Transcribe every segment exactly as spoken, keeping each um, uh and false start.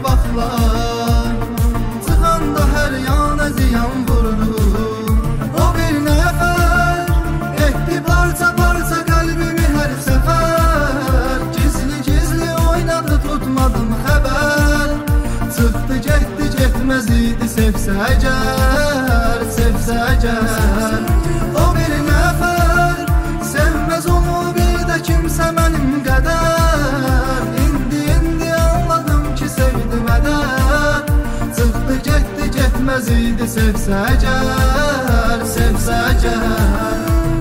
vaxtlar çıxanda hər yana ziyan vurdu. O bir nəfər etdi parça parça qəlbimi hər səfər. Gizli gizli oynadı tutmadım xəbər. Çıxdı getdi getməz idi sevsə əgər, sevsə əgər. O bir nəfər sevməz onu bir də kimsə mənim qədər. İndi indi anladım ki sevdim ədər. Çıxdı getdi getməz idi sevsə əgər, sevsə əgər.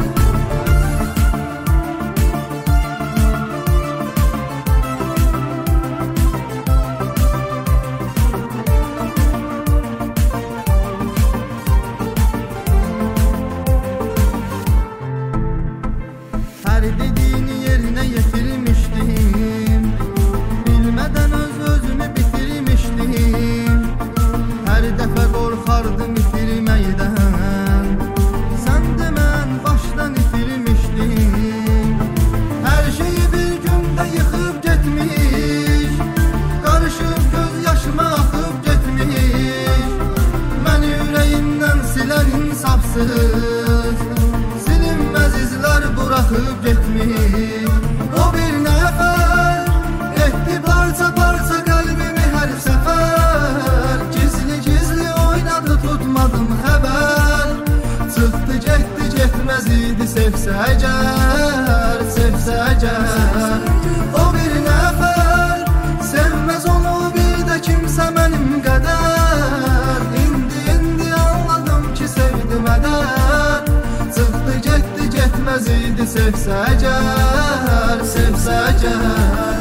Hər dediyini yerinə yetirmişdim. Bilmədən öz özümü bitirmişdim. Hər dəfə qorxardım itirməkdən. Sən də mən başdan itirmişdim. Hər şeyi bir gündə yıxıb getmiş. Qarışıb göz yaşıma axıb getmiş. Məni ürəyimdən silən insafsız, silinməz izlər buraxıb getmiş. O bir nəfər etdi parça parça qəlbimi hər səfər. Gizli gizli oynadı tutmadım xəbər. Çıxdı getdi getməz idi sevsə əgər, sevsə əgər. O bir nəfər sevməz onu bir də kimsə mənim qədər. İndi indi anladım ki sevdim ədər. Çıxdı getdi getməz idi sevsə əgər, sevsə əgər.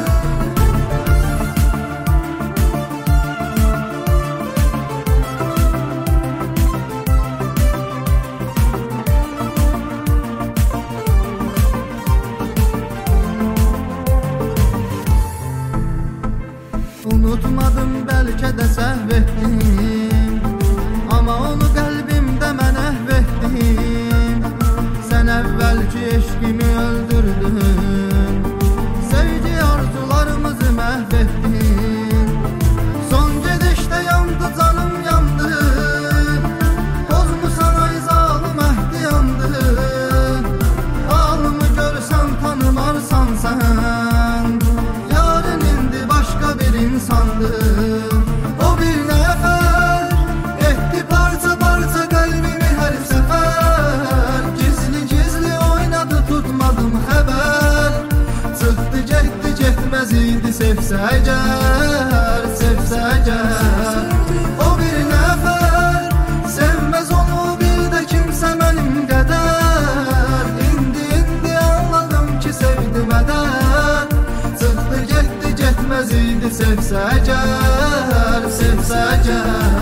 Unutmadım bəlkə də səhv etdim, amma onu qəlbimdə mən əhv etdim. Sən əvvəlki eşqimi öldürdün, sevgi arzularımızı məhv etdin. Son gedişdə yandı canım yandı, pozmusan ay zalım əhdi yandı. Halımı görsən tanımarsan sən, yarın indi başqa bir insandı. O bir nəfər etdi parça parça qəlbimi hər səfər. Gizli gizli oynadı tutmadım xəbər. Çıxdı getdi getməz idi sevsə əgər, sevsə əgər. O bir nəfər sevməz onu bir də kimsə mənim qədər. İndi indi anladım ki sevdim ədər. Çıxdı getdi getməz idi sevsə əgər, sevsə əgər.